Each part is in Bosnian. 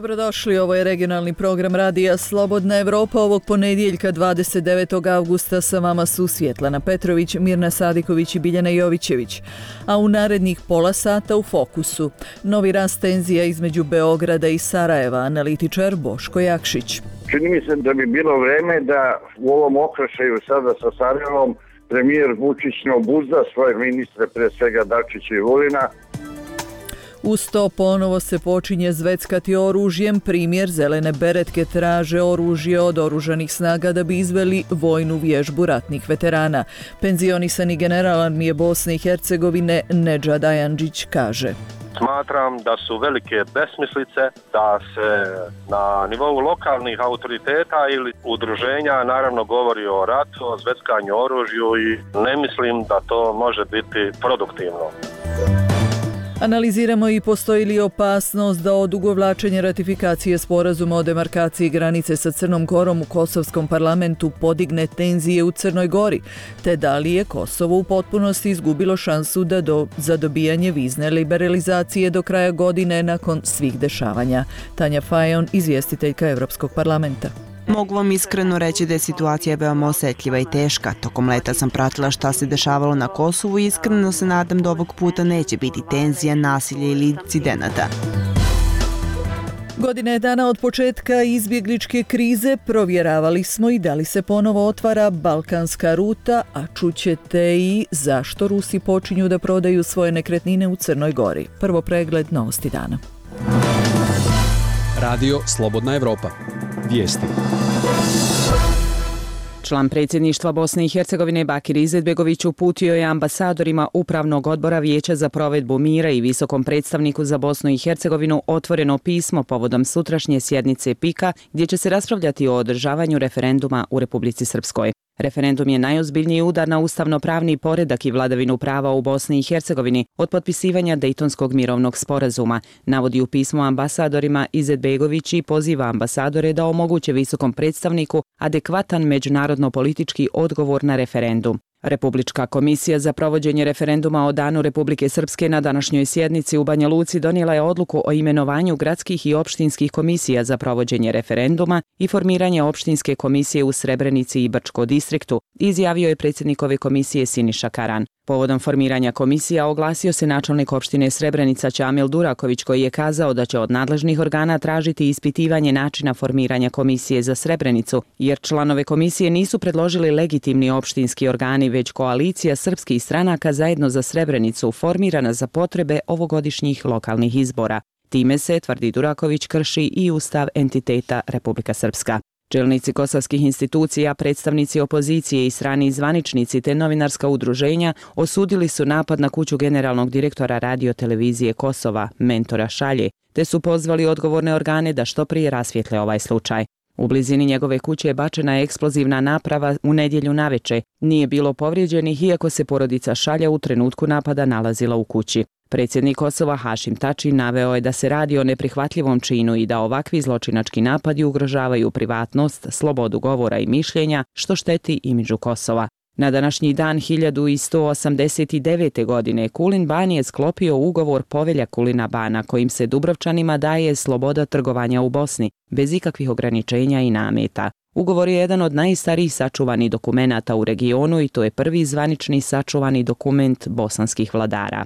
Dobrodošli, ovo je regionalni program Radija Slobodna Evropa. Ovog ponedjeljka 29. augusta sa vama su Svjetlana Petrović, Mirna Sadiković i Biljana Jovićević. A u narednih pola sata u fokusu novi rast tenzija između Beograda i Sarajeva, analitičar Boško Jakšić. Čini mi se da bi bilo vreme da u ovom okršaju sada sa Sarajevom premijer Vučić ne obuzda svoje ministre, pre svega Dačića i Vulina. Uz to ponovo se počinje zveckati oružjem. Primjer, zelene beretke traže oružje od oružanih snaga da bi izveli vojnu vježbu ratnih veterana. Penzionisani general armije Bosne i Hercegovine Nedžad Ajanđić kaže: Smatram da su velike besmislice da se na nivou lokalnih autoriteta ili udruženja naravno govori o ratu, o zveckanju oružju i ne mislim da to može biti produktivno. Analiziramo i postoji li opasnost da odugovlačenje ratifikacije sporazuma o demarkaciji granice sa Crnom Gorom u kosovskom parlamentu podigne tenzije u Crnoj Gori, te da li je Kosovo u potpunosti izgubilo šansu za dobijanje vizne liberalizacije do kraja godine nakon svih dešavanja. Tanja Fajon, izvjestiteljka Europskog parlamenta. Mogu vam iskreno reći da je situacija veoma osjetljiva i teška. Tokom leta sam pratila šta se dešavalo na Kosovu i iskreno se nadam da ovog puta neće biti tenzija, nasilja ili incidenata. Godine dana od početka izbjegličke krize provjeravali smo i da li se ponovo otvara balkanska ruta, a čućete i zašto Rusi počinju da prodaju svoje nekretnine u Crnoj Gori. Prvo pregled novosti dana. Radio Slobodna Evropa. Vijesti. Član predsjedništva Bosne i Hercegovine Bakir Izetbegović uputio je ambasadorima Upravnog odbora Vijeća za provedbu mira i visokom predstavniku za Bosnu i Hercegovinu otvoreno pismo povodom sutrašnje sjednice PIK-a gdje će se raspravljati o održavanju referenduma u Republici Srpskoj. Referendum je najozbiljniji udar na ustavno-pravni poredak i vladavinu prava u Bosni i Hercegovini od potpisivanja Dejtonskog mirovnog sporazuma, navodi u pismu ambasadorima Izetbegović i poziva ambasadore da omoguće visokom predstavniku adekvatan međunarodno-politički odgovor na referendum. Republička komisija za provođenje referenduma o Danu Republike Srpske na današnjoj sjednici u Banja Luci donijela je odluku o imenovanju gradskih i opštinskih komisija za provođenje referenduma i formiranje opštinske komisije u Srebrenici i Brčko distriktu, izjavio je predsjednik ove komisije Siniša Karan. Povodom formiranja komisija oglasio se načelnik opštine Srebrenica Ćamil Duraković koji je kazao da će od nadležnih organa tražiti ispitivanje načina formiranja komisije za Srebrenicu, jer članove komisije nisu predložili legitimni opštinski organi, već koalicija srpskih stranaka zajedno za Srebrenicu formirana za potrebe ovogodišnjih lokalnih izbora. Time se, tvrdi Duraković, krši i ustav entiteta Republika Srpska. Čelnici kosovskih institucija, predstavnici opozicije i strani zvaničnici te novinarska udruženja osudili su napad na kuću generalnog direktora radiotelevizije Kosova, Mentora Šalje, te su pozvali odgovorne organe da što prije rasvijetle ovaj slučaj. U blizini njegove kuće je bačena eksplozivna naprava u nedjelju naveče. Nije bilo povrijeđenih iako se porodica Šalja u trenutku napada nalazila u kući. Predsjednik Kosova Hašim Tači naveo je da se radi o neprihvatljivom činu i da ovakvi zločinački napadi ugrožavaju privatnost, slobodu govora i mišljenja, što šteti imidžu Kosova. Na današnji dan 1189. godine Kulin Ban je sklopio ugovor Povelja Kulina Bana kojim se Dubrovčanima daje sloboda trgovanja u Bosni, bez ikakvih ograničenja i nameta. Ugovor je jedan od najstarijih sačuvanih dokumenata u regionu i to je prvi zvanični sačuvani dokument bosanskih vladara.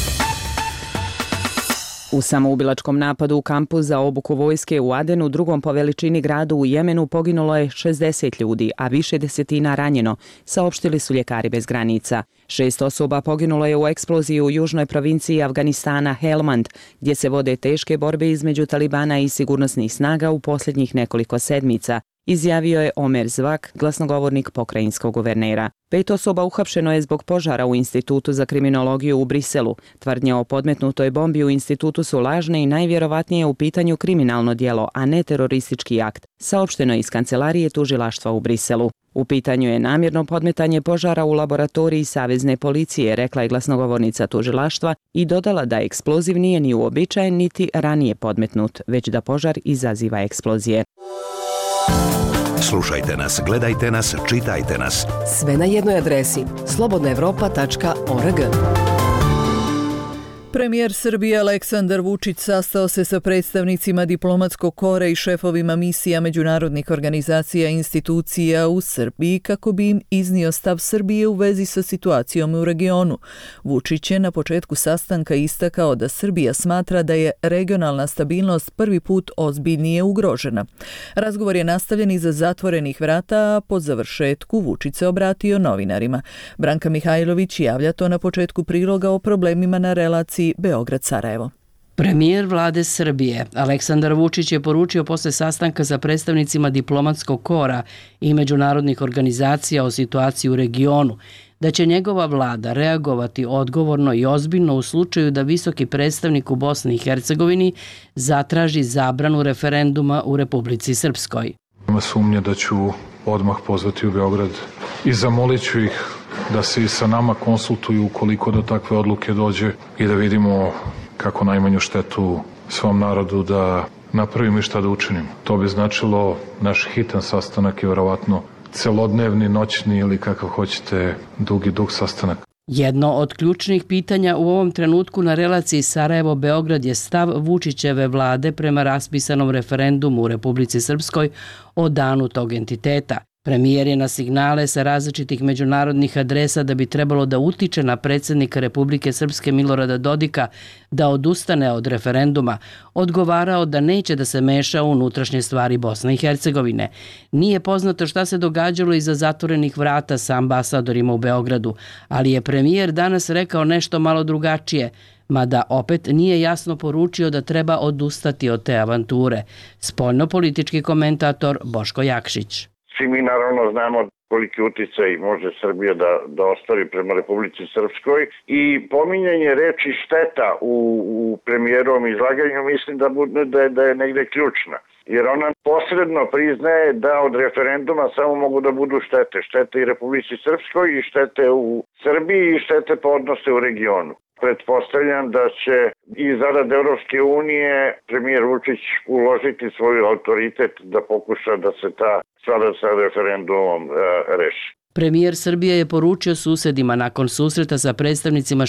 U samoubilačkom napadu u kampu za obuku vojske u Adenu, drugom po veličini gradu u Jemenu, poginulo je 60 ljudi, a više desetina ranjeno, saopštili su ljekari bez granica. 6 osoba poginulo je u eksploziji u južnoj provinciji Afganistana Helmand, gdje se vode teške borbe između Talibana i sigurnosnih snaga u posljednjih nekoliko sedmica, izjavio je Omer Zvak, glasnogovornik pokrajinskog guvernera. 5 osoba uhapšeno je zbog požara u Institutu za kriminologiju u Briselu. Tvrdnje o podmetnutoj bombi u institutu su lažne i najvjerovatnije u pitanju kriminalno djelo, a ne teroristički akt, saopšteno iz kancelarije tužilaštva u Briselu. U pitanju je namjerno podmetanje požara u laboratoriji Savezne policije, rekla je glasnogovornica tužilaštva i dodala da eksploziv nije ni uobičajen niti ranije podmetnut, već da požar izaziva eksplozije. Slušajte nas, gledajte nas, čitajte nas. Sve na jednoj adresi slobodnaevropa.org. Premijer Srbije Aleksandar Vučić sastao se sa predstavnicima diplomatskog kora i šefovima misija međunarodnih organizacija i institucija u Srbiji kako bi im iznio stav Srbije u vezi sa situacijom u regionu. Vučić je na početku sastanka istakao da Srbija smatra da je regionalna stabilnost prvi put ozbiljnije ugrožena. Razgovor je nastavljen iza zatvorenih vrata, a po završetku Vučić se obratio novinarima. Branka Mihajlović javlja to na početku priloga o problemima na relaciji Beograd-Sarajevo. Premijer vlade Srbije Aleksandar Vučić je poručio posle sastanka sa predstavnicima diplomatskog kora i međunarodnih organizacija o situaciji u regionu da će njegova vlada reagovati odgovorno i ozbiljno u slučaju da visoki predstavnik u Bosni i Hercegovini zatraži zabranu referenduma u Republici Srpskoj. Nema sumnje da ću odmah pozvati u Beograd i zamolit ću ih da se i sa nama konsultuju ukoliko do takve odluke dođe i da vidimo kako najmanju štetu svom narodu da napravimo i šta da učinimo. To bi značilo naš hitan sastanak i verovatno celodnevni, noćni ili kakav hoćete dugi dug sastanak. Jedno od ključnih pitanja u ovom trenutku na relaciji Sarajevo-Beograd je stav Vučićeve vlade prema raspisanom referendumu u Republici Srpskoj o danu tog entiteta. Premijer je na signale sa različitih međunarodnih adresa da bi trebalo da utiče na predsjednika Republike Srpske Milorada Dodika da odustane od referenduma, odgovarao da neće da se meša u unutrašnje stvari Bosne i Hercegovine. Nije poznato šta se događalo iza zatvorenih vrata sa ambasadorima u Beogradu, ali je premijer danas rekao nešto malo drugačije, mada opet nije jasno poručio da treba odustati od te avanture. Spoljnopolitički komentator Boško Jakšić. Svi mi naravno znamo koliki uticaj može Srbija da ostvari prema Republici Srpskoj i pominjanje reči šteta u premijerovom izlaganju mislim da je negde ključna. Jer ona posredno priznaje da od referenduma samo mogu da budu štete. Štete i Republici Srpskoj i štete u Srbiji i štete po odnose u regionu. Pretpostavljam da će i zarad Evropske unije premijer Vučić uložiti svoj autoritet da pokuša da se ta sada sa referendumom reši. Premijer Srbije je poručio susedima nakon susreta sa predstavnicima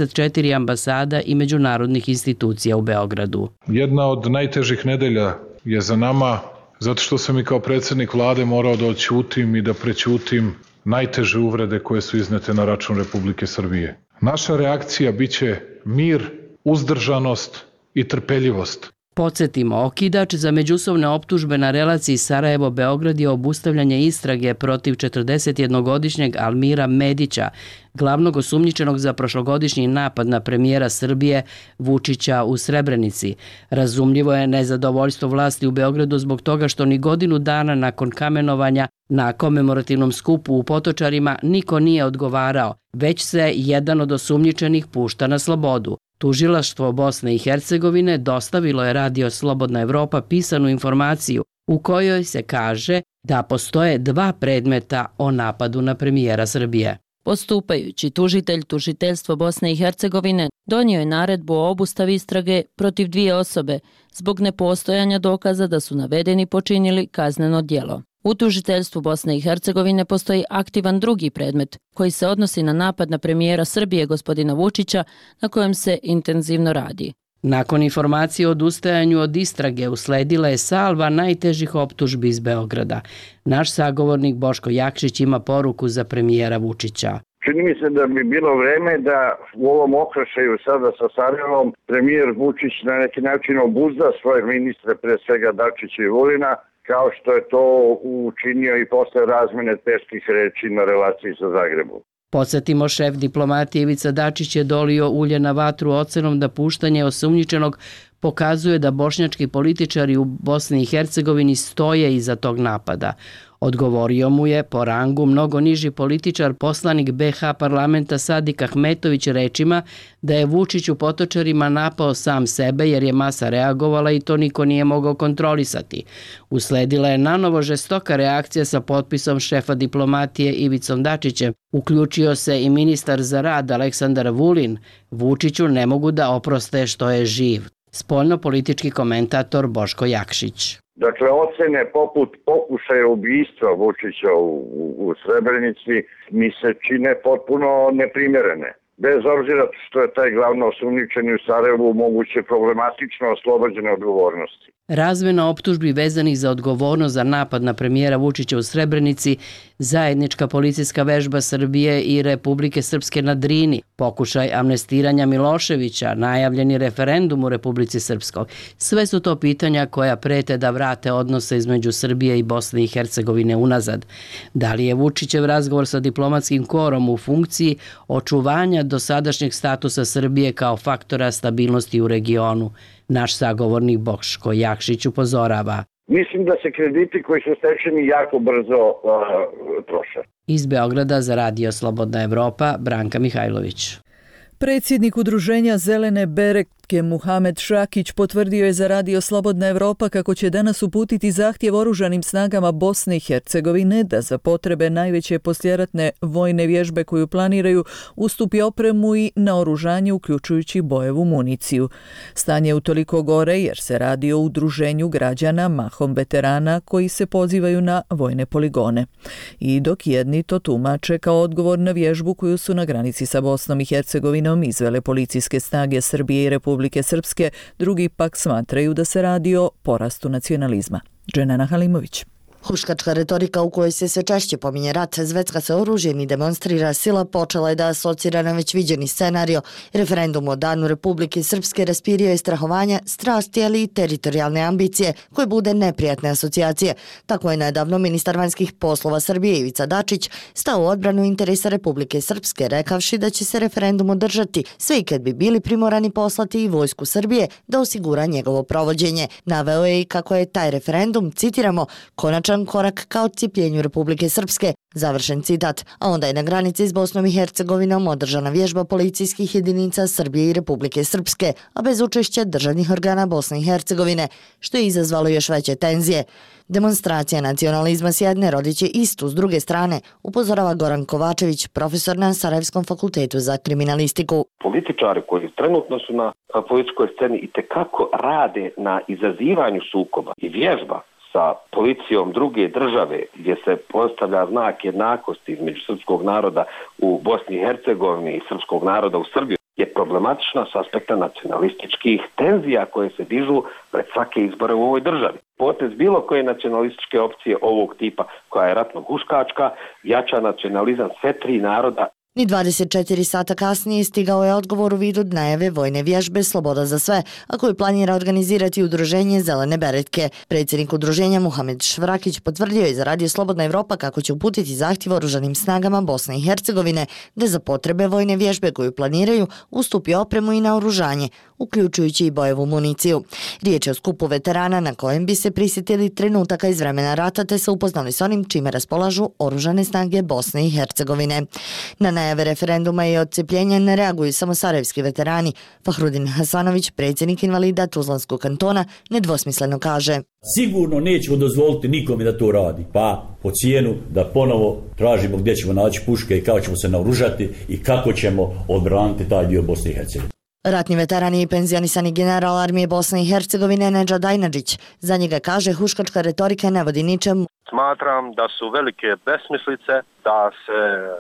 64 ambasada i međunarodnih institucija u Beogradu. Jedna od najtežih nedelja je za nama zato što sam i kao predsjednik vlade morao da odćutim i da prećutim najteže uvrede koje su iznete na račun Republike Srbije. Naša reakcija biće mir, uzdržanost i trpeljivost. Podsjetimo, okidač za međusobne optužbe na relaciji Sarajevo-Beograd je obustavljanje istrage protiv 41-godišnjeg Almira Medića, glavnog osumnjičenog za prošlogodišnji napad na premijera Srbije Vučića u Srebrenici. Razumljivo je nezadovoljstvo vlasti u Beogradu zbog toga što ni godinu dana nakon kamenovanja na komemorativnom skupu u Potočarima niko nije odgovarao, već se jedan od osumnjičenih pušta na slobodu. Tužilaštvo Bosne i Hercegovine dostavilo je Radio Slobodna Evropa pisanu informaciju u kojoj se kaže da postoje 2 predmeta o napadu na premijera Srbije. Postupajući tužitelj Tužiteljstva Bosne i Hercegovine donio je naredbu o obustavi istrage protiv 2 osobe zbog nepostojanja dokaza da su navedeni počinili kazneno djelo. U Tužiteljstvu Bosne i Hercegovine postoji aktivan drugi predmet koji se odnosi na napad na premijera Srbije gospodina Vučića na kojem se intenzivno radi. Nakon informacije o odustajanju od istrage usledila je salva najtežih optužbi iz Beograda. Naš sagovornik Boško Jakšić ima poruku za premijera Vučića. Čini mi se da bi bilo vreme da u ovom okršaju sada sa Sarajevom premijer Vučić na neki način obuzda svoje ministre, pre svega Dačića i Vulina, kao što je to učinio i posle razmene teških reči na relaciji sa Zagrebom. Podsjetimo, šef diplomatije Ivica Dačić je dolio ulje na vatru ocenom da puštanje osumnjičenog pokazuje da bošnjački političari u Bosni i Hercegovini stoje iza tog napada. Odgovorio mu je po rangu mnogo niži političar, poslanik BH parlamenta Sadik Ahmetović rečima da je Vučić u Potočarima napao sam sebe jer je masa reagovala i to niko nije mogao kontrolisati. Usledila je nanovo žestoka reakcija sa potpisom šefa diplomatije Ivicom Dačićem. Uključio se i ministar za rad Aleksandar Vulin. Vučiću ne mogu da oproste što je živ. Spoljnopolitički komentator Boško Jakšić. Dakle, ocene poput pokušaja ubistva Vučića u Srebrenici mi se čine potpuno neprimjerene. bez obzira što je taj glavno osumnjičeni u Sarajevu moguće problematično oslobođen odgovornosti. Razmena optužbi vezanih za odgovornost za napad na premijera Vučića u Srebrenici, zajednička policijska vežba Srbije i Republike Srpske na Drini, pokušaj amnestiranja Miloševića, najavljeni referendum u Republici Srpskoj. Sve su to pitanja koja prete da vrate odnose između Srbije i Bosne i Hercegovine unazad. Da li je Vučićev razgovor sa diplomatskim korom u funkciji očuvanja dosadašnjeg statusa Srbije kao faktora stabilnosti u regionu? Naš sagovornik Boško Jakšić upozorava. Mislim da se krediti koji su stečeni jako brzo troše. Iz Beograda za Radio Slobodna Evropa, Branka Mihajlović. Predsjednik udruženja Zelene beretke Muhamed Šakić potvrdio je za Radio Slobodna Evropa kako će danas uputiti zahtjev oružanim snagama Bosne i Hercegovine da za potrebe najveće posljeratne vojne vježbe koju planiraju ustupi opremu i naoružanje uključujući bojevu municiju. Stanje je utoliko gore jer se radi o udruženju građana, mahom veterana koji se pozivaju na vojne poligone. I dok jedni to tumače kao odgovor na vježbu koju su na granici sa Bosnom i Hercegovinom izvele policijske snage Srbije i Republike Srpske, drugi pak smatraju da se radi o porastu nacionalizma. Dženana Halimović. Huškačka retorika u kojoj se sve češće pominje rat, zvecka se oružjem i demonstrira sila počela je da asocira na već viđeni scenario. Referendum o danu Republike Srpske raspirio je strahovanja, strasti, ali i teritorijalne ambicije, koje bude neprijatne asocijacije. Tako je nedavno ministar vanjskih poslova Srbije Ivica Dačić stao u odbranu interesa Republike Srpske, rekavši da će se referendum održati, sve i kad bi bili primorani poslati i vojsku Srbije da osigura njegovo provođenje. Naveo je i kako je taj referendum, citiramo, konačan korak ka odcijepljenju Republike Srpske, završen citat, a onda je na granici s Bosnom i Hercegovinom održana vježba policijskih jedinica Srbije i Republike Srpske, a bez učešća državnih organa Bosne i Hercegovine, što je izazvalo još veće tenzije. Demonstracija nacionalizma s jedne rodiće istu s druge strane, upozorava Goran Kovačević, profesor na Sarajevskom fakultetu za kriminalistiku. Političari koji trenutno su na političkoj sceni itekako rade na izazivanju sukoba i vježba sa policijom druge države gdje se postavlja znak jednakosti između srpskog naroda u Bosni i Hercegovini i srpskog naroda u Srbiji je problematična s aspekta nacionalističkih tenzija koje se dižu pred svake izbore u ovoj državi. Potez bilo koje nacionalističke opcije ovog tipa koja je ratno-huškačka jača nacionalizam sve tri naroda. Ni 24 sata kasnije stigao je odgovor u vidu najave vojne vježbe Sloboda za sve, a koju planira organizirati udruženje Zelene beretke. Predsjednik udruženja Muhamed Švrakić potvrdio je za Radio Slobodna Evropa kako će uputiti zahtjev oružanim snagama Bosne i Hercegovine da za potrebe vojne vježbe koju planiraju ustupi opremu i naoružanje, uključujući i bojevu municiju. Riječ je o skupu veterana na kojem bi se prisjetili trenutaka iz vremena rata te se upoznali s onim čime raspolažu oružane snage Bosne i Hercegovine. Na najave referenduma i odcepljenja ne reaguju samo sarajevski veterani. Fahrudin Hasanović, predsjednik invalida Tuzlanskog kantona, nedvosmisleno kaže: Sigurno nećemo dozvoliti nikome da to radi, pa po cijenu da ponovo tražimo gdje ćemo naći puške i kako ćemo se naoružati i kako ćemo odbraniti taj dio Bosne i Hercegovine. Ratni veteran i penzionisani general armije Bosne i Hercegovine Nedžad Ajnadžić. Za njega kaže huškačka retorika ne vodi ničemu. Smatram da su velike besmislice da se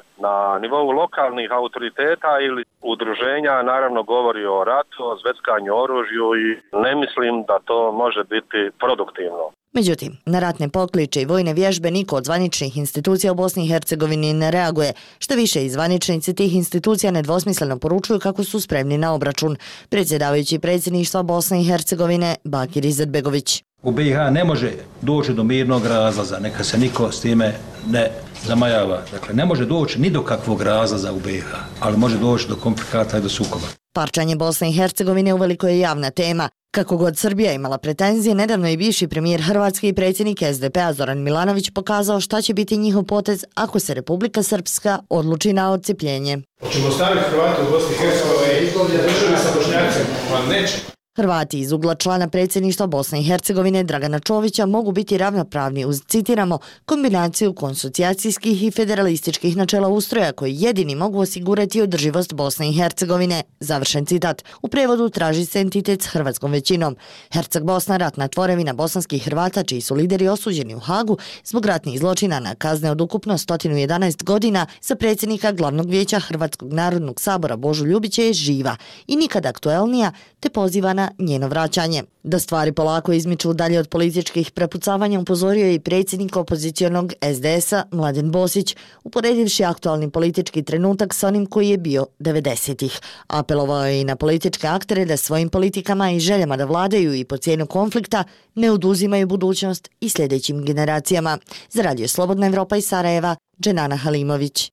na nivou lokalnih autoriteta ili udruženja naravno govori o ratu, o zveckanju oružju i ne mislim da to može biti produktivno. Međutim, na ratne pokliče i vojne vježbe niko od zvaničnih institucija u Bosni i Hercegovini ne reaguje. Što više, i zvaničnici tih institucija nedvosmisleno poručuju kako su spremni na obračun. Predsjedavajući predsjedništva Bosne i Hercegovine Bakir Izetbegović. U BiH ne može doći do mirnog razlaza, neka se niko s time ne zamajava. Dakle, ne može doći ni do kakvog razlaza u BiH, ali može doći do komplikata i do sukoba. Parčanje Bosne i Hercegovine uveliko je javna tema. Kako god Srbija imala pretenzije, nedavno je bivši premijer Hrvatske i predsjednik SDP-a Zoran Milanović pokazao šta će biti njihov potez ako se Republika Srpska odluči na odcepljenje. Hoćemo staviti Hrvate u Bosni i Hercegovini i državi sa Bošnjacima? Pa neće. Hrvati iz ugla člana predsjedništva Bosne i Hercegovine Dragana Čovića mogu biti ravnopravni uz, citiramo, kombinaciju konsocijacijskih i federalističkih načela ustroja koji jedini mogu osigurati održivost Bosne i Hercegovine. Završen citat. U prevodu traži se entitet s hrvatskom većinom. Herceg Bosna, ratna tvorevina bosanskih Hrvata čiji su lideri osuđeni u Hagu zbog ratnih zločina na kazne od ukupno 111 godina, za predsjednika Glavnog vijeća Hrvatskog narodnog sabora Božu Ljubića je živa i nikad aktuelnija, te poziva na njeno vraćanje. Da stvari polako izmiču dalje od političkih prepucavanja upozorio je i predsjednik opozicionog SDS-a Mladen Bosić, uporedivši aktualni politički trenutak sa onim koji je bio 90-ih. Apelovao je i na političke aktere da svojim politikama i željama da vladaju i po cijenu konflikta ne oduzimaju budućnost i sljedećim generacijama. Za Radio Slobodna Evropa iz Sarajeva, Dženana Halimović.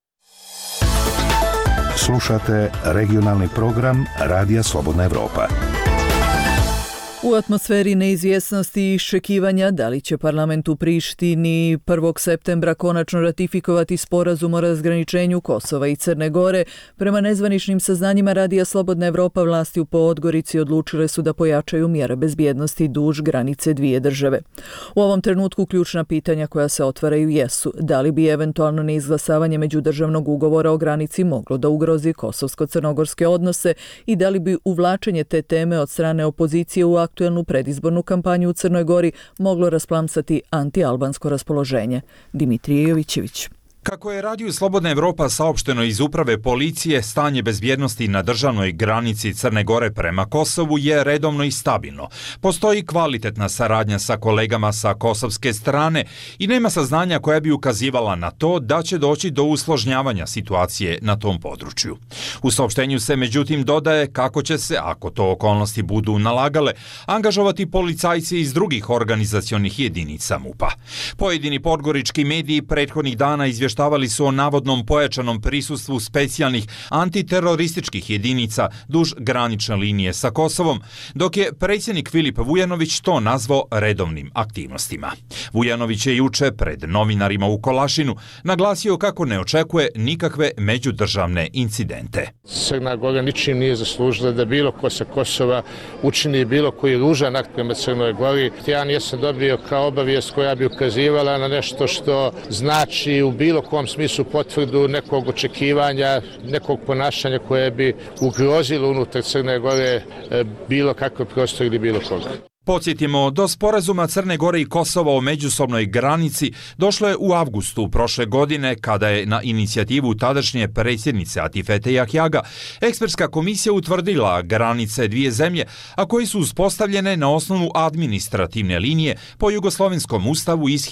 Slušate regionalni program Radija Slobodna Evropa. U atmosferi neizvjesnosti i iščekivanja da li će parlament u Prištini 1. septembra konačno ratifikovati sporazum o razgraničenju Kosova i Crne Gore, prema nezvaničnim saznanjima Radija Slobodna Evropa vlasti u Podgorici odlučile su da pojačaju mjere bezbjednosti duž granice dvije države. U ovom trenutku ključna pitanja koja se otvaraju jesu da li bi eventualno neizglasavanje međudržavnog ugovora o granici moglo da ugrozi kosovsko-crnogorske odnose i da li bi uvlačenje te teme od strane opozicije u aktuelnu predizbornu kampanju u Crnoj Gori moglo rasplamsati anti-albansko raspoloženje. Dimitrije Jovićević. Kako je Radio Slobodna Evropa saopšteno iz uprave policije, stanje bezbjednosti na državnoj granici Crne Gore prema Kosovu je redovno i stabilno. Postoji kvalitetna saradnja sa kolegama sa kosovske strane i nema saznanja koja bi ukazivala na to da će doći do usložnjavanja situacije na tom području. U saopštenju se međutim dodaje kako će se, ako to okolnosti budu nalagale, angažovati policajci iz drugih organizacionih jedinica MUP-a. Pojedini podgorički mediji prethodnih dana izvještavali su o navodnom pojačanom prisustvu specijalnih antiterorističkih jedinica duž granične linije sa Kosovom, dok je predsjednik Filip Vujanović to nazvao redovnim aktivnostima. Vujanović je juče pred novinarima u Kolašinu naglasio kako ne očekuje nikakve međudržavne incidente. Crna Gora ničim nije zaslužila da bilo ko sa Kosova učini bilo koji ružan akt prema Crnoj Gori. Ja nisam dobio kao obavijest koja bi ukazivala na nešto što znači u bilo kom smislu potvrdu nekog očekivanja, nekog ponašanja koje bi ugrozilo unutar Crne Gore bilo kakav prostor ili bilo koga. Podsjetimo, do sporazuma Crne Gore i Kosova o međusobnoj granici došlo je u avgustu prošle godine kada je na inicijativu tadašnje predsjednice Atifete Jahjaga ekspertska komisija utvrdila granice dvije zemlje, a koje su uspostavljene na osnovu administrativne linije po jugoslovenskom ustavu iz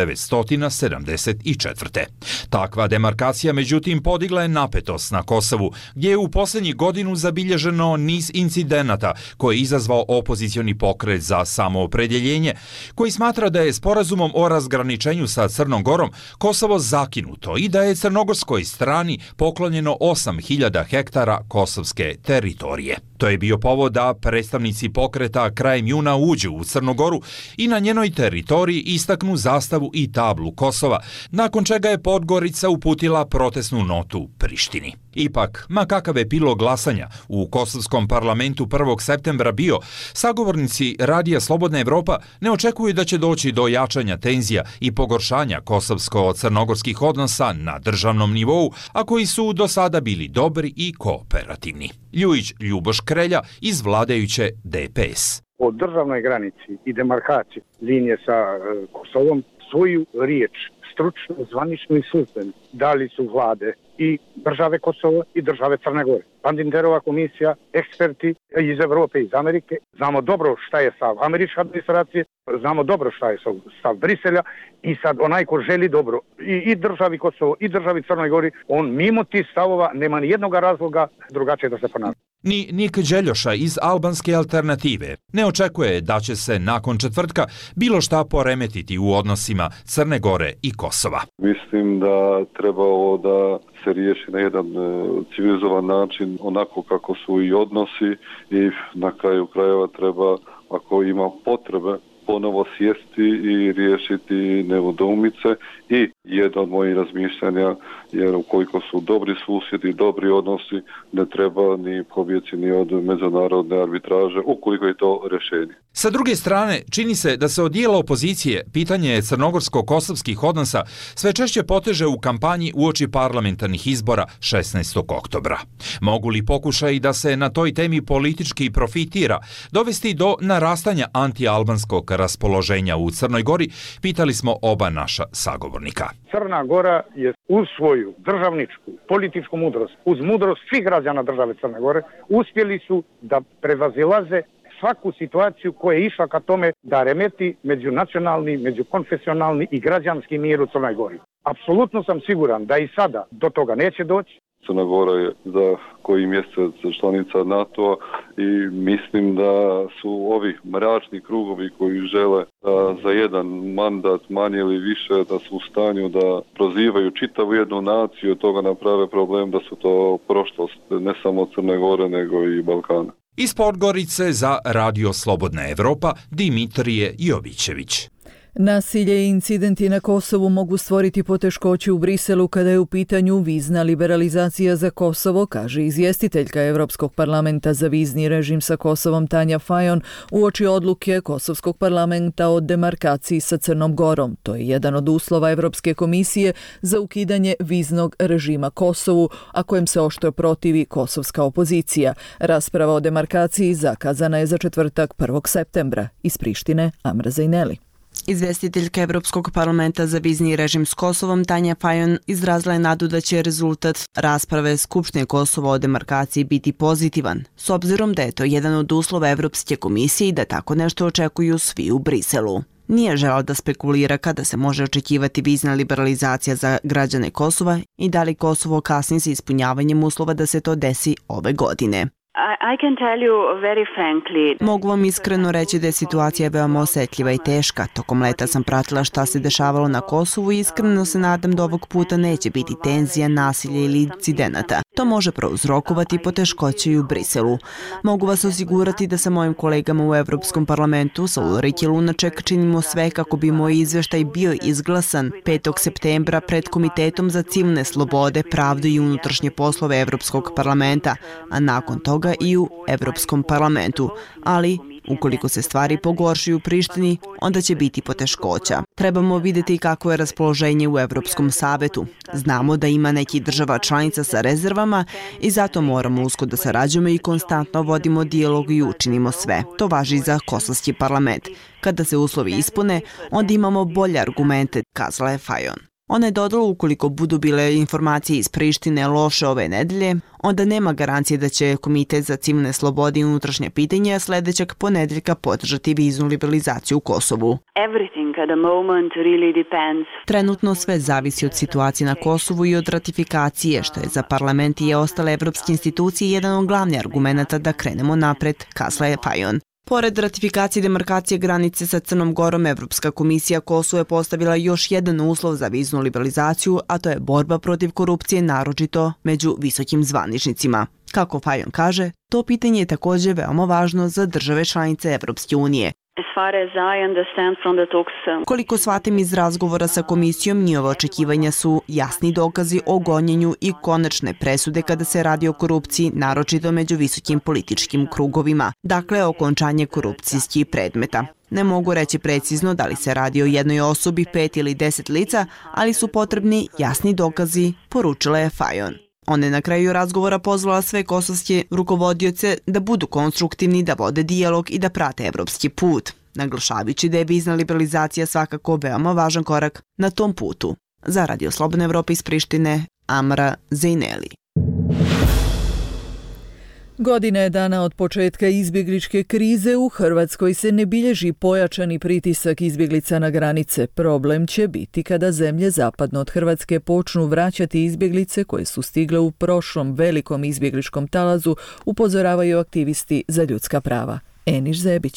1974. Takva demarkacija međutim podigla je napetost na Kosovu, gdje je u posljednjih godinu zabilježeno niz incidenata koje je izazvao opozicioni pokret za samoopredjeljenje, koji smatra da je sporazumom o razgraničenju sa Crnom Gorom Kosovo zakinuto i da je crnogorskoj strani poklonjeno 8.000 hektara kosovske teritorije. To je bio povod da predstavnici pokreta krajem juna uđu u Crnu Goru i na njenoj teritoriji istaknu zastavu i tablu Kosova, nakon čega je Podgorica uputila protestnu notu Prištini. Ipak, ma kakav epilog glasanja u kosovskom parlamentu 1. septembra bio, sagovornici Radija Slobodna Evropa ne očekuju da će doći do jačanja tenzija i pogoršanja kosovsko-crnogorskih odnosa na državnom nivou, a koji su do sada bili dobri i kooperativni. Ljujić Ljuboš Krelja iz vladajuće DPS. O državnoj granici i demarkaciji linije sa Kosovom svoju riječ, stručno, zvanično i službeno, dali su vlade i države Kosova i države Crne Gore. Pandinterova komisija, eksperti iz Evrope i iz Amerike. Znamo dobro šta je stav američke administracije, znamo dobro šta je stav Briselja i sad onaj ko želi dobro i državi Kosovo i državi Crnoj Gori, on mimo tih stavova nema ni jednog razloga drugačije da se ponaša. Ni Nik Đeljoša iz albanske alternative ne očekuje da će se nakon četvrtka bilo šta poremetiti u odnosima Crne Gore i Kosova. Mislim da treba ovo da se riješi na jedan civilizovan način, onako kako su i odnosi i na kraju krajeva treba, ako ima potrebe, ponovo sjesti i riješiti nedoumice. I jedno od mojih razmišljanja, jer ukoliko su dobri susjedi, dobri odnosi, ne treba ni pobjeći ni od međunarodne arbitraže, ukoliko je to rješenje. Sa druge strane, čini se da se od dijela opozicije pitanje crnogorsko-kosovskih odnosa sve češće poteže u kampanji uoči parlamentarnih izbora 16. oktobra. Mogu li pokušaji da se na toj temi politički profitira dovesti do narastanja antialbanskog raspoloženja u Crnoj Gori, pitali smo oba naša sagovornika. Crna Gora je uz svoju državničku, političku mudrost, uz mudrost svih građana države Crne Gore, uspjeli su da prevazilaze svaku situaciju koja je išla ka tome da remeti međunacionalni, međukonfesionalni i građanski mir u Crnoj Gori. Apsolutno sam siguran da i sada do toga neće doći. Crna Gora je za koji mjesec članica NATO-a i mislim da su ovi mračni krugovi koji žele za jedan mandat manje ili više da su u stanju da prozivaju čitavu jednu naciju, od toga naprave problem da su to prošlost ne samo Crne Gore nego i Balkana. Iz Podgorice za Radio Slobodna Evropa Dimitrije Jovićević. Nasilje i incidenti na Kosovu mogu stvoriti poteškoće u Briselu kada je u pitanju vizna liberalizacija za Kosovo, kaže izvjestiteljka Evropskog parlamenta za vizni režim sa Kosovom Tanja Fajon uoči odluke Kosovskog parlamenta o demarkaciji sa Crnom Gorom. To je jedan od uslova Evropske komisije za ukidanje viznog režima Kosovu, a kojem se oštro protivi kosovska opozicija. Rasprava o demarkaciji zakazana je za četvrtak 1. septembra. Iz Prištine, Amra Zajneli. Izvjestiteljka Evropskog parlamenta za vizni režim s Kosovom Tanja Fajon izrazila je nadu da će rezultat rasprave Skupštine Kosova o demarkaciji biti pozitivan, s obzirom da je to jedan od uslova Evropske komisije i da tako nešto očekuju svi u Briselu. Nije želeo da spekulira kada se može očekivati vizna liberalizacija za građane Kosova i da li Kosovo kasni sa ispunjavanjem uslova da se to desi ove godine. Mogu vam iskreno reći da je situacija veoma osjetljiva i teška. Tokom leta sam pratila šta se dešavalo na Kosovu i iskreno se nadam da ovog puta neće biti tenzija, nasilja ili incidenata. To može prouzrokovati poteškoće i u Briselu. Mogu vas osigurati da sa mojim kolegama u Evropskom parlamentu, sa Ulrike Lunaček, činimo sve kako bi moj izveštaj bio izglasan 5. septembra pred Komitetom za civilne slobode, pravdu i unutrašnje poslove Evropskog parlamenta, a nakon toga i u Evropskom parlamentu, ali ukoliko se stvari pogoršuju u Prištini, onda će biti poteškoća. Trebamo vidjeti kako je raspoloženje u Evropskom savetu. Znamo da ima neki država članica sa rezervama i zato moramo usko da sarađujemo i konstantno vodimo dijalog i učinimo sve. To važi i za kosovski parlament. Kada se uslovi ispune, onda imamo bolje argumente, kazala je Fajon. Ona je dodala ukoliko budu bile informacije iz Prištine loše ove nedelje, onda nema garancije da će Komitet za civilne slobode i unutrašnje pitanja sljedećeg ponedeljka podržati viznu liberalizaciju u Kosovu. Trenutno sve zavisi od situacije na Kosovu i od ratifikacije, što je za parlament i ostale evropske institucije jedan od glavnih argumenata da krenemo napred, kazala je Fajon. Pored ratifikacije demarkacije granice sa Crnom Gorom, Evropska komisija Kosovo je postavila još jedan uslov za viznu liberalizaciju, a to je borba protiv korupcije, naročito među visokim zvaničnicima. Kako Fajon kaže, to pitanje je također veoma važno za države članice Evropske unije. Koliko shvatim iz razgovora sa komisijom, njihova očekivanja su jasni dokazi o gonjenju i konačne presude kada se radi o korupciji, naročito među visokim političkim krugovima. Dakle, okončanje korupcijskih predmeta. Ne mogu reći precizno da li se radi o jednoj osobi, 5 ili 10 lica, ali su potrebni jasni dokazi, poručila je Fajon. Ona je na kraju razgovora pozvala sve kosovske rukovodioce da budu konstruktivni, da vode dijalog i da prate evropski put, naglašavajući da je vizna liberalizacija svakako veoma važan korak na tom putu. Za Radio Slobodna Evropa iz Prištine, Amra Zajneli. Godine dana od početka izbjegličke krize u Hrvatskoj se ne bilježi pojačani pritisak izbjeglica na granice. Problem će biti kada zemlje zapadno od Hrvatske počnu vraćati izbjeglice koje su stigle u prošlom velikom izbjegličkom talazu, upozoravaju aktivisti za ljudska prava. Eniš Zebić.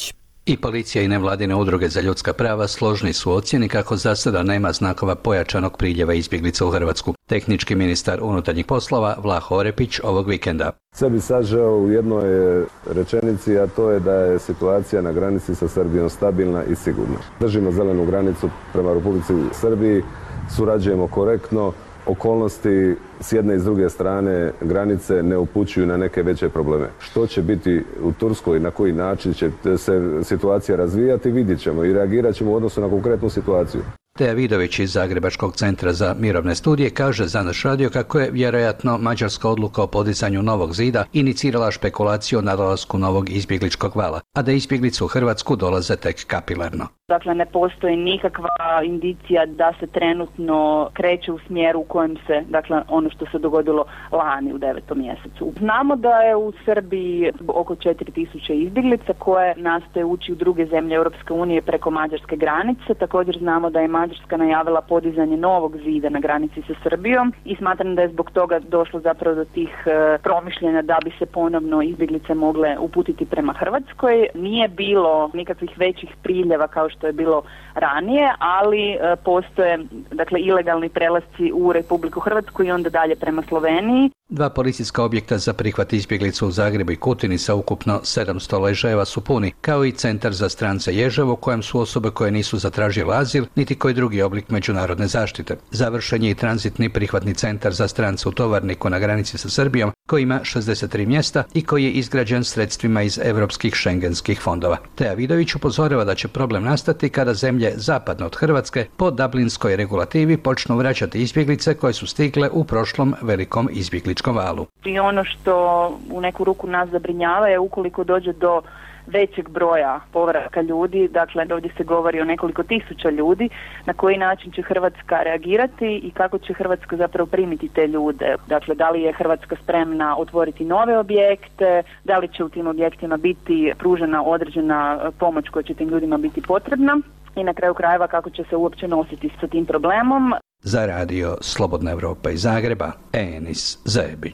I policija i nevladine udruge za ljudska prava složni su ocjeni kako za sada nema znakova pojačanog priljeva izbjeglica u Hrvatsku. Tehnički ministar unutarnjih poslova Vlaho Orepić ovog vikenda. Sve bi sažeo u jednoj rečenici, a to je da je situacija na granici sa Srbijom stabilna i sigurna. Držimo zelenu granicu prema Republici Srbiji, surađujemo korektno, okolnosti s jedne i s druge strane granice ne upućuju na neke veće probleme. Što će biti u Turskoj, na koji način će se situacija razvijati, vidjet ćemo i reagirat ćemo u odnosu na konkretnu situaciju. Teja Vidović iz Zagrebačkog centra za mirovne studije kaže za naš radio kako je vjerojatno mađarska odluka o podizanju novog zida inicirala špekulaciju o nadolasku novog izbjegličkog vala, a da izbjeglice u Hrvatsku dolaze tek kapilarno. Dakle, ne postoji nikakva indicija da se trenutno kreće u smjeru u kojem se, dakle, ono što se dogodilo lani u 9. mjesecu. Znamo da je u Srbiji oko 4000 izbjeglica koje nastoje ući u druge zemlje Europske unije preko mađarske granice. Također znamo da je Mađarska najavila podizanje novog zida na granici sa Srbijom i smatram da je zbog toga došlo zapravo do tih promišljanja da bi se ponovno izbjeglice mogle uputiti prema Hrvatskoj. Nije bilo nikakvih većih priljeva kao što je bilo ranije, ali postoje, dakle, ilegalni prelasci u Republiku Hrvatsku i onda dalje prema Sloveniji. 2 policijska objekta za prihvat izbjeglica u Zagrebu i Kutini sa ukupno 700 ležajeva su puni, kao i centar za strance Ježevo, u kojem su osobe koje nisu zatražile azil, niti koji drugi oblik međunarodne zaštite. Završen je i tranzitni prihvatni centar za strance u Tovarniku na granici sa Srbijom, koji ima 63 mjesta i koji je izgrađen sredstvima iz europskih šengenskih fondova. Teja Vidović upozorava da će problem nastati kada zemlje zapadno od Hrvatske po dublinskoj regulativi počnu vraćati izbjeglice koje su stigle u prošlom velikom izbjegličkom valu. I ono što u neku ruku nas zabrinjava je ukoliko dođe do većeg broja povratka ljudi, dakle ovdje se govori o nekoliko tisuća ljudi, na koji način će Hrvatska reagirati i kako će Hrvatska zapravo primiti te ljude. Dakle, da li je Hrvatska spremna otvoriti nove objekte, da li će u tim objektima biti pružena određena pomoć koja će tim ljudima biti potrebna i na kraju krajeva kako će se uopće nositi sa tim problemom. Za radio Slobodna Evropa iz Zagreba, Enis Zebić.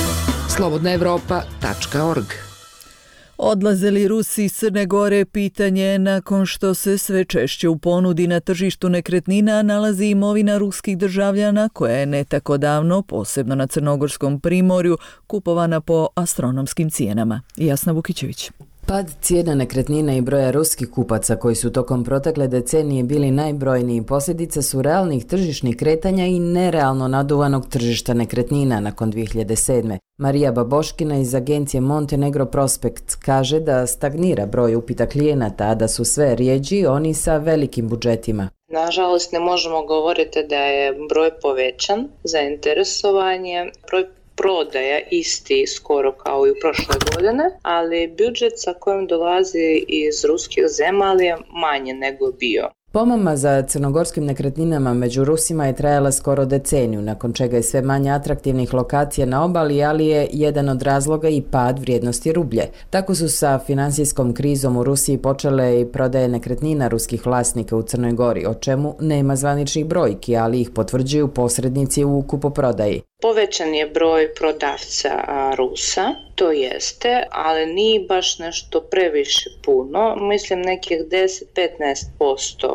slobodnaevropa.org. Odlaze li Rusi iz Crne Gore pitanje je nakon što se sve češće u ponudi na tržištu nekretnina nalazi imovina ruskih državljana koja je ne tako davno, posebno na Crnogorskom primorju, kupovana po astronomskim cijenama. Jasna Vukićević. Pad cijena nekretnina i broja ruskih kupaca koji su tokom protekle decenije bili najbrojniji posljedica su realnih tržišnih kretanja i nerealno naduvanog tržišta nekretnina nakon 2007. Marija Baboškina iz agencije Montenegro Prospects kaže da stagnira broj upita klijenata, a da su sve rijeđi oni sa velikim budžetima. Nažalost, ne možemo govoriti da je broj povećan, zainteresovanje, broj prodaja isti skoro kao i u prošle godine, ali budžet sa kojim dolazi iz ruskih zemalja manje nego bio. Pomama za crnogorskim nekretninama među Rusima je trajala skoro deceniju, nakon čega je sve manje atraktivnih lokacija na obali, ali je jedan od razloga i pad vrijednosti rublje. Tako su sa financijskom krizom u Rusiji počele i prodaje nekretnina ruskih vlasnika u Crnoj Gori, o čemu nema zvaničnih brojki, ali ih potvrđuju posrednici u kupoprodaji. Povećan je broj prodavca Rusa, to jeste, ali nije baš nešto previše puno, mislim nekih 10-15%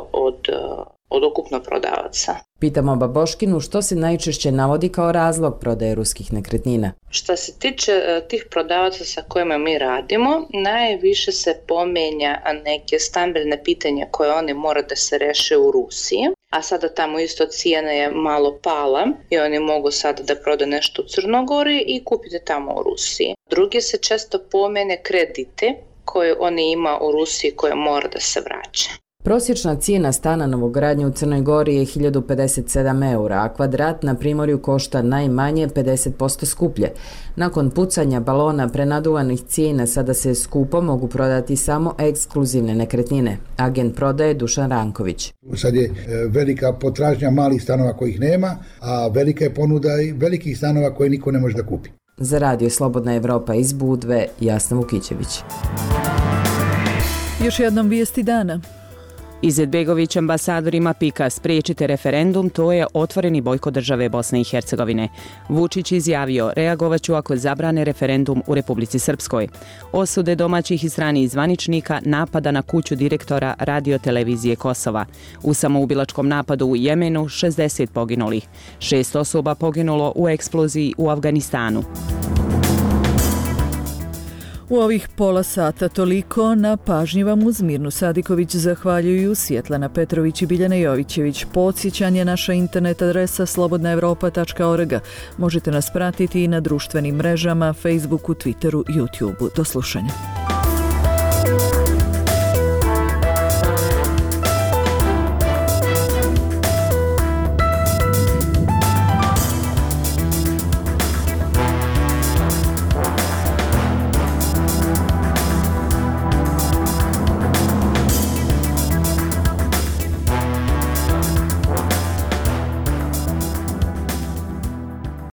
od ukupno prodavaca. Pitamo Baboškinu što se najčešće navodi kao razlog prodaje ruskih nekretnina. Što se tiče tih prodavaca sa kojima mi radimo, najviše se pomenja neke stambene pitanja koje oni moraju da se reše u Rusiji, a sada tamo isto cijena je malo pala i oni mogu sada da prodaju nešto u Crnogori i kupiti tamo u Rusiji. Drugi se često pomene kredite koje oni ima u Rusiji koje mora da se vraća. Prosječna cijena stana novogradnje u Crnoj Gori je 1057 eura, a kvadrat na primorju košta najmanje 50% skuplje. Nakon pucanja balona prenaduvanih cijena sada se skupo mogu prodati samo ekskluzivne nekretnine. Agent prodaje Dušan Ranković. Sad je velika potražnja malih stanova kojih nema, a velika je ponuda i velikih stanova koje niko ne može da kupi. Za radio Slobodna Evropa iz Budve, Jasna Vukićević. Još jednom vijesti dana. Izetbegović ambasadorima pika spriječite referendum, to je otvoreni bojkot države Bosne i Hercegovine. Vučić izjavio, reagovaću ako zabrane referendum u Republici Srpskoj. Osude domaćih i stranih zvaničnika napada na kuću direktora radiotelevizije Kosova. U samoubilačkom napadu u Jemenu 60 poginulih. 6 osoba poginulo u eksploziji u Afganistanu. U ovih pola sata toliko. Na pažnji vam uz Mirnu Sadiković zahvaljuju Svjetlana Petrović i Biljana Jovićević. Podsjećanje naša internet adresa slobodnaevropa.org. Možete nas pratiti i na društvenim mrežama, Facebooku, Twitteru, YouTubeu. Do slušanja.